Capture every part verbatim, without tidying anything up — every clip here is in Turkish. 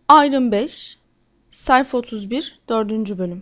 Ayrım beş, sayfa otuz bir, dördüncü bölüm.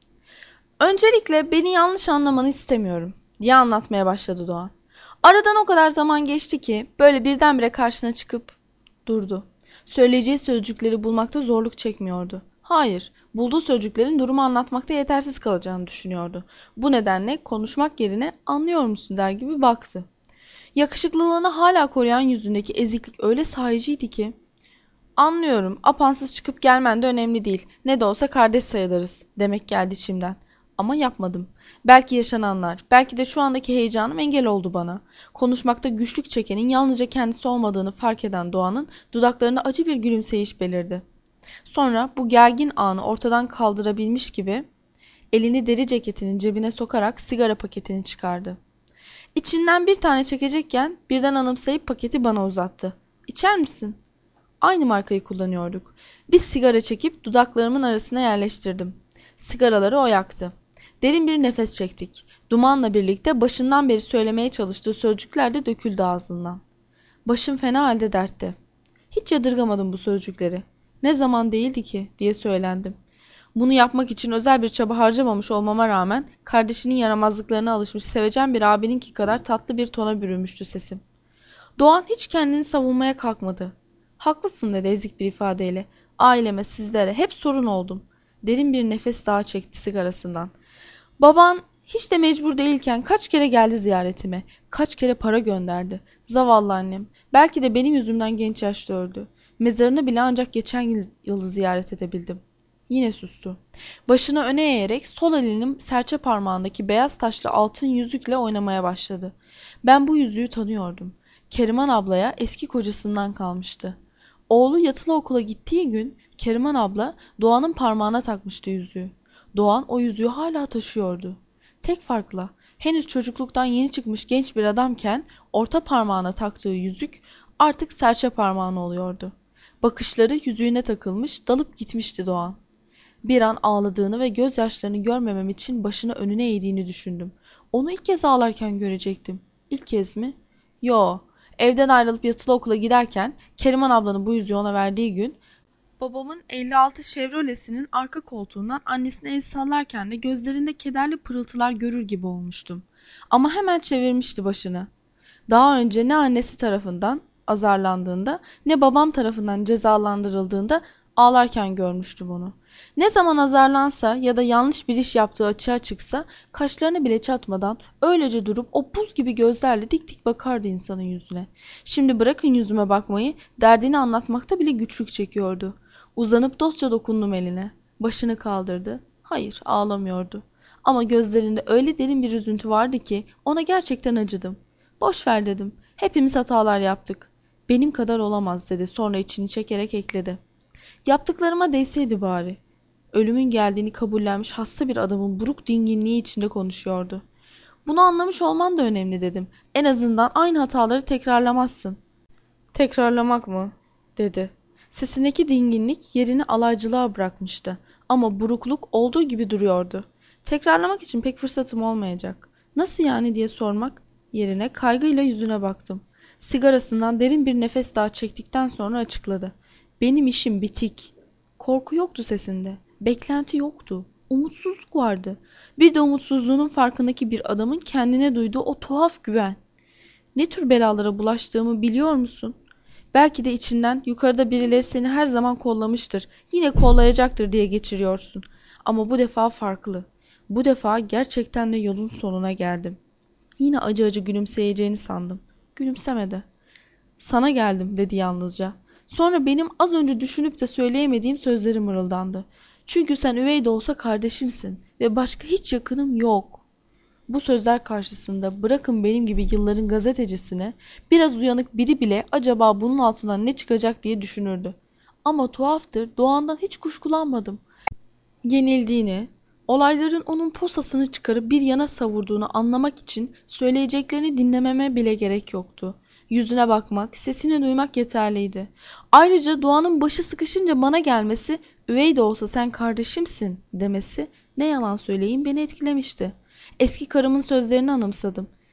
Öncelikle beni yanlış anlamanı istemiyorum diye anlatmaya başladı Doğan. Aradan o kadar zaman geçti ki böyle birdenbire karşına çıkıp durdu. Söyleyeceği sözcükleri bulmakta zorluk çekmiyordu. Hayır, bulduğu sözcüklerin durumu anlatmakta yetersiz kalacağını düşünüyordu. Bu nedenle konuşmak yerine anlıyor musun der gibi baktı. Yakışıklılığını hala koruyan yüzündeki eziklik öyle sahiciydi ki "Anlıyorum. Apansız çıkıp gelmen de önemli değil. Ne de olsa kardeş sayılırız" demek geldi içimden. Ama yapmadım. Belki yaşananlar, belki de şu andaki heyecanım engel oldu bana. Konuşmakta güçlük çekenin yalnızca kendisi olmadığını fark eden Doğan'ın dudaklarında acı bir gülümseyiş belirdi. Sonra bu gergin anı ortadan kaldırabilmiş gibi elini deri ceketinin cebine sokarak sigara paketini çıkardı. İçinden bir tane çekecekken birden anımsayıp paketi bana uzattı. "İçer misin?" Aynı markayı kullanıyorduk. Bir sigara çekip dudaklarımın arasına yerleştirdim. Sigaraları o yaktı. Derin bir nefes çektik. Dumanla birlikte başından beri söylemeye çalıştığı sözcükler de döküldü ağzından. Başım fena halde dertte. Hiç yadırgamadım bu sözcükleri. Ne zaman değildi ki diye söylendim. Bunu yapmak için özel bir çaba harcamamış olmama rağmen kardeşinin yaramazlıklarına alışmış sevecen bir abininki kadar tatlı bir tona bürünmüştü sesim. Doğan hiç kendini savunmaya kalkmadı. "Haklısın" dedi ezik bir ifadeyle. "Aileme, sizlere hep sorun oldum." Derin bir nefes daha çekti sigarasından. "Baban hiç de mecbur değilken kaç kere geldi ziyaretime. Kaç kere para gönderdi. Zavallı annem. Belki de benim yüzümden genç yaşta öldü. Mezarını bile ancak geçen yıl ziyaret edebildim." Yine sustu. Başını öne eğerek sol elinin serçe parmağındaki beyaz taşlı altın yüzükle oynamaya başladı. Ben bu yüzüğü tanıyordum. Keriman ablaya eski kocasından kalmıştı. Oğlu yatılı okula gittiği gün Keriman abla Doğan'ın parmağına takmıştı yüzüğü. Doğan o yüzüğü hala taşıyordu. Tek farkla henüz çocukluktan yeni çıkmış genç bir adamken orta parmağına taktığı yüzük artık serçe parmağına oluyordu. Bakışları yüzüğüne takılmış, dalıp gitmişti Doğan. Bir an ağladığını ve gözyaşlarını görmemem için başını önüne eğdiğini düşündüm. Onu ilk kez ağlarken görecektim. İlk kez mi? Yo. Evden ayrılıp yatılı okula giderken Keriman ablanın bu yüzüğü ona verdiği gün babamın elli altı Chevrolet'sinin arka koltuğundan annesine el sallarken de gözlerinde kederli pırıltılar görür gibi olmuştum. Ama hemen çevirmişti başını. Daha önce ne annesi tarafından azarlandığında ne babam tarafından cezalandırıldığında ağlarken görmüştüm onu. Ne zaman azarlansa ya da yanlış bir iş yaptığı açığa çıksa kaşlarını bile çatmadan öylece durup o buz gibi gözlerle dik dik bakardı insanın yüzüne. Şimdi bırakın yüzüme bakmayı, derdini anlatmakta bile güçlük çekiyordu. Uzanıp dostça dokundum eline. Başını kaldırdı. Hayır, ağlamıyordu. Ama gözlerinde öyle derin bir üzüntü vardı ki ona gerçekten acıdım. "Boş ver" dedim. "Hepimiz hatalar yaptık." "Benim kadar olamaz" dedi. Sonra içini çekerek ekledi. "Yaptıklarıma değseydi bari." Ölümün geldiğini kabullenmiş hasta bir adamın buruk dinginliği içinde konuşuyordu. "Bunu anlamış olman da önemli" dedim. "En azından aynı hataları tekrarlamazsın." "Tekrarlamak mı?" dedi. Sesindeki dinginlik yerini alaycılığa bırakmıştı. Ama burukluk olduğu gibi duruyordu. "Tekrarlamak için pek fırsatım olmayacak." "Nasıl yani?" diye sormak yerine kaygıyla yüzüne baktım. Sigarasından derin bir nefes daha çektikten sonra açıkladı. "Benim işim bitik." Korku yoktu sesinde. Beklenti yoktu. Umutsuzluk vardı. Bir de umutsuzluğunun farkındaki bir adamın kendine duyduğu o tuhaf güven. "Ne tür belalara bulaştığımı biliyor musun? Belki de içinden yukarıda birileri seni her zaman kollamıştır, yine kollayacaktır diye geçiriyorsun. Ama bu defa farklı. Bu defa gerçekten de yolun sonuna geldim." Yine acı acı gülümseyeceğini sandım. Gülümsemedi. "Sana geldim" dedi yalnızca. Sonra benim az önce düşünüp de söyleyemediğim sözleri mırıldandı. "Çünkü sen üvey de olsa kardeşimsin ve başka hiç yakınım yok." Bu sözler karşısında bırakın benim gibi yılların gazetecisine, biraz uyanık biri bile acaba bunun altından ne çıkacak diye düşünürdü. Ama tuhaftır, Doğan'dan hiç kuşkulanmadım. Yenildiğini, olayların onun posasını çıkarıp bir yana savurduğunu anlamak için söyleyeceklerini dinlememe bile gerek yoktu. Yüzüne bakmak, sesini duymak yeterliydi. Ayrıca Doğan'ın başı sıkışınca bana gelmesi, "Üvey de olsa sen kardeşimsin" demesi, ne yalan söyleyeyim, beni etkilemişti. Eski karımın sözlerini anımsadım.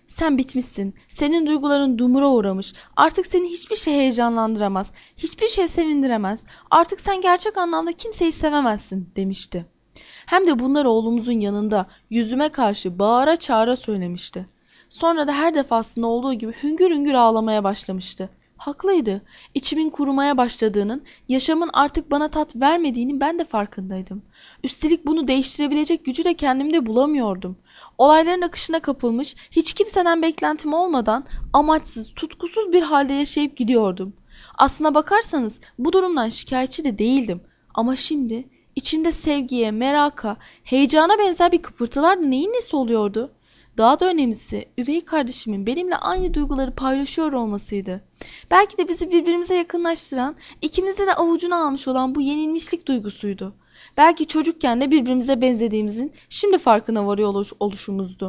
Sen bitmişsin. Senin duyguların dumura uğramış. Artık seni hiçbir şey heyecanlandıramaz. Hiçbir şey sevindiremez. Artık sen gerçek anlamda kimseyi sevemezsin demişti. Hem de bunları oğlumuzun yanında yüzüme karşı bağıra çağıra söylemişti. Sonra da her defasında olduğu gibi hüngür hüngür ağlamaya başlamıştı. Haklıydı. İçimin kurumaya başladığının, yaşamın artık bana tat vermediğinin ben de farkındaydım. Üstelik bunu değiştirebilecek gücü de kendimde bulamıyordum. Olayların akışına kapılmış, hiç kimseden beklentim olmadan amaçsız, tutkusuz bir halde yaşayıp gidiyordum. Aslına bakarsanız bu durumdan şikayetçi de değildim. Ama şimdi içimde sevgiye, meraka, heyecana benzer bir kıpırtılar da neyin nesi oluyordu? Daha da önemlisi üvey kardeşimin benimle aynı duyguları paylaşıyor olmasıydı. Belki de bizi birbirimize yakınlaştıran, ikimizi de avucuna almış olan bu yenilmişlik duygusuydu. Belki çocukken de birbirimize benzediğimizin şimdi farkına varıyor oluşumuzdu.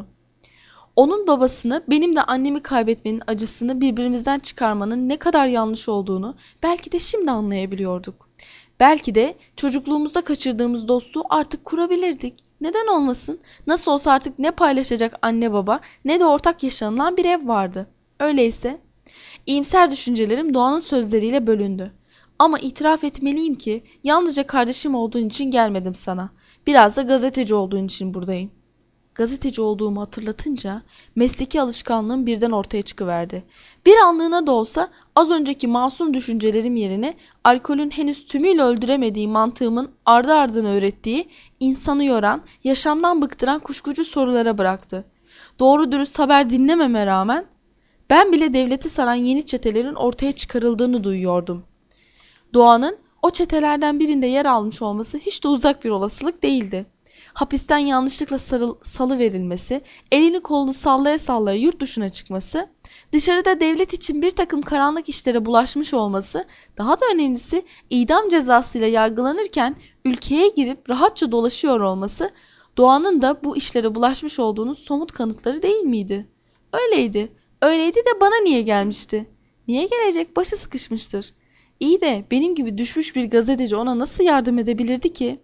Onun babasını, benim de annemi kaybetmenin acısını birbirimizden çıkarmanın ne kadar yanlış olduğunu belki de şimdi anlayabiliyorduk. Belki de çocukluğumuzda kaçırdığımız dostluğu artık kurabilirdik. Neden olmasın? Nasıl olsa artık ne paylaşacak anne baba ne de ortak yaşanılan bir ev vardı. Öyleyse iyimser düşüncelerim Doğan'ın sözleriyle bölündü. Ama itiraf etmeliyim ki yalnızca kardeşim olduğun için gelmedim sana. Biraz da gazeteci olduğun için buradayım. Gazeteci olduğumu hatırlatınca mesleki alışkanlığım birden ortaya çıkıverdi. Bir anlığına da olsa az önceki masum düşüncelerim yerine alkolün henüz tümüyle öldüremediği mantığımın ardı ardına öğrettiği, insanı yoran, yaşamdan bıktıran kuşkucu sorulara bıraktı. Doğru dürüst haber dinlememe rağmen ben bile devleti saran yeni çetelerin ortaya çıkarıldığını duyuyordum. Doğan'ın o çetelerden birinde yer almış olması hiç de uzak bir olasılık değildi. Hapisten yanlışlıkla sarıl, salıverilmesi, elini kolunu sallaya sallaya yurt dışına çıkması, dışarıda devlet için bir takım karanlık işlere bulaşmış olması, daha da önemlisi idam cezasıyla yargılanırken ülkeye girip rahatça dolaşıyor olması, Doğan'ın da bu işlere bulaşmış olduğunun somut kanıtları değil miydi? Öyleydi. Öyleydi de bana niye gelmişti? Niye gelecek? Başı sıkışmıştır. İyi de benim gibi düşmüş bir gazeteci ona nasıl yardım edebilirdi ki?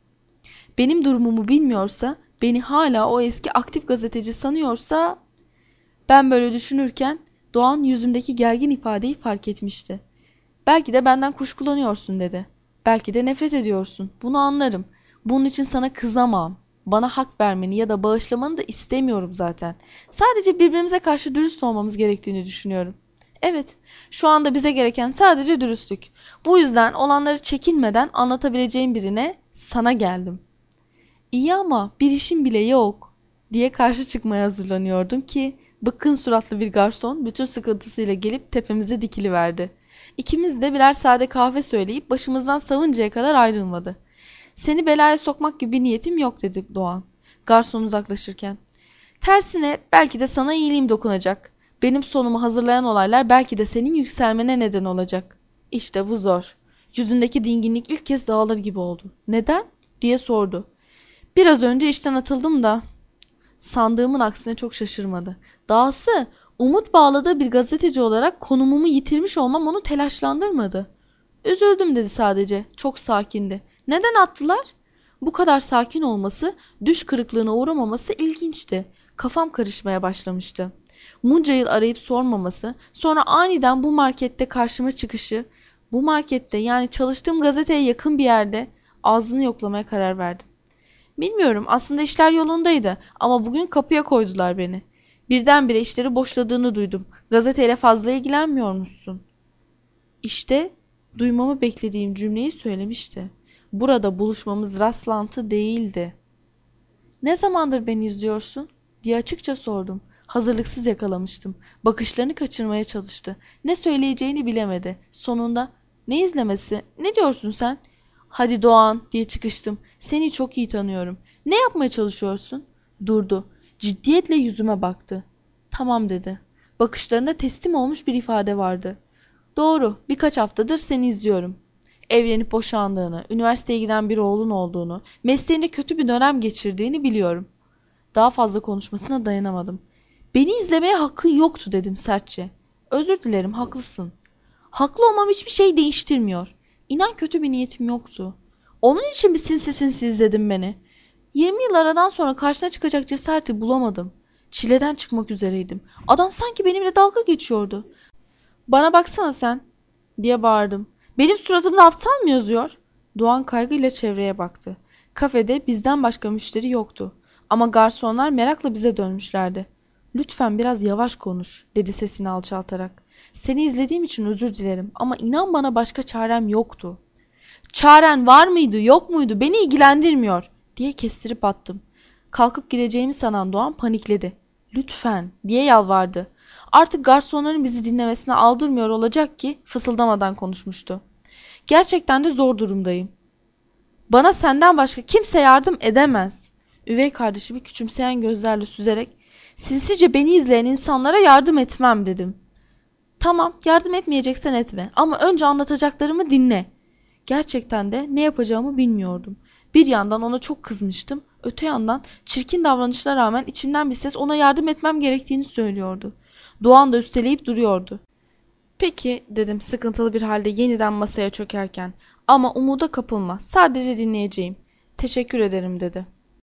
Benim durumumu bilmiyorsa, beni hala o eski aktif gazeteci sanıyorsa... Ben böyle düşünürken Doğan yüzümdeki gergin ifadeyi fark etmişti. Belki de benden kuşkulanıyorsun dedi. Belki de nefret ediyorsun. Bunu anlarım. Bunun için sana kızamam. Bana hak vermeni ya da bağışlamanı da istemiyorum zaten. Sadece birbirimize karşı dürüst olmamız gerektiğini düşünüyorum. Evet, şu anda bize gereken sadece dürüstlük. Bu yüzden olanları çekinmeden anlatabileceğim birine sana geldim. İyi ama bir işim bile yok diye karşı çıkmaya hazırlanıyordum ki bıkkın suratlı bir garson bütün sıkıntısıyla gelip tepemize dikiliverdi. İkimiz de birer sade kahve söyleyip başımızdan savuncaya kadar ayrılmadı. Seni belaya sokmak gibi bir niyetim yok dedi Doğan garson uzaklaşırken. Tersine belki de sana iyiliğim dokunacak. Benim sonumu hazırlayan olaylar belki de senin yükselmene neden olacak. İşte bu zor. Yüzündeki dinginlik ilk kez dağılır gibi oldu. Neden? Diye sordu. Biraz önce işten atıldım da. Sandığımın aksine çok şaşırmadı. Dahası umut bağladığı bir gazeteci olarak konumumu yitirmiş olmam onu telaşlandırmadı. Üzüldüm dedi sadece. Çok sakindi. Neden attılar? Bu kadar sakin olması, düş kırıklığına uğramaması ilginçti. Kafam karışmaya başlamıştı. Bunca yıl arayıp sormaması, sonra aniden bu markette karşıma çıkışı, bu markette yani çalıştığım gazeteye yakın bir yerde ağzını yoklamaya karar verdim. Bilmiyorum, aslında işler yolundaydı ama bugün kapıya koydular beni. Birdenbire işleri boşladığını duydum. Gazeteyle fazla ilgilenmiyormuşsun. İşte duymamı beklediğim cümleyi söylemişti. Burada buluşmamız rastlantı değildi. Ne zamandır beni izliyorsun? Diye açıkça sordum. Hazırlıksız yakalamıştım. Bakışlarını kaçırmaya çalıştı. Ne söyleyeceğini bilemedi. Sonunda ne izlemesi? Ne diyorsun sen? Hadi Doğan diye çıkıştım. Seni çok iyi tanıyorum. Ne yapmaya çalışıyorsun? Durdu. Ciddiyetle yüzüme baktı. Tamam dedi. Bakışlarında teslim olmuş bir ifade vardı. Doğru, birkaç haftadır seni izliyorum. Evlenip boşandığını, üniversiteye giden bir oğlun olduğunu, mesleğinde kötü bir dönem geçirdiğini biliyorum. Daha fazla konuşmasına dayanamadım. Beni izlemeye hakkın yoktu dedim sertçe. Özür dilerim, haklısın. Haklı olmam hiçbir şey değiştirmiyor. İnan kötü bir niyetim yoktu. Onun için mi sinsi sinsi izledin beni? Yirmi yıl aradan sonra karşına çıkacak cesareti bulamadım. Çileden çıkmak üzereydim. Adam sanki benimle dalga geçiyordu. "Bana baksana sen," diye bağırdım. "Benim suratımda aptal mı yazıyor?" Doğan kaygıyla çevreye baktı. Kafede bizden başka müşteri yoktu. Ama garsonlar merakla bize dönmüşlerdi. "Lütfen biraz yavaş konuş," dedi sesini alçaltarak. "Seni izlediğim için özür dilerim ama inan bana başka çarem yoktu." "Çaren var mıydı, yok muydu beni ilgilendirmiyor," diye kestirip attım. Kalkıp gideceğimi sanan Doğan panikledi. "Lütfen," diye yalvardı. Artık garsonların bizi dinlemesine aldırmıyor olacak ki fısıldamadan konuşmuştu. "Gerçekten de zor durumdayım. Bana senden başka kimse yardım edemez." Üvey kardeşimi küçümseyen gözlerle süzerek "Sinsice beni izleyen insanlara yardım etmem," dedim. "Tamam, yardım etmeyeceksen etme ama önce anlatacaklarımı dinle." Gerçekten de ne yapacağımı bilmiyordum. Bir yandan ona çok kızmıştım, öte yandan çirkin davranışına rağmen içimden bir ses ona yardım etmem gerektiğini söylüyordu. Doğan da üsteleyip duruyordu. "Peki," dedim sıkıntılı bir halde yeniden masaya çökerken. "Ama umuda kapılma, sadece dinleyeceğim." "Teşekkür ederim," dedi.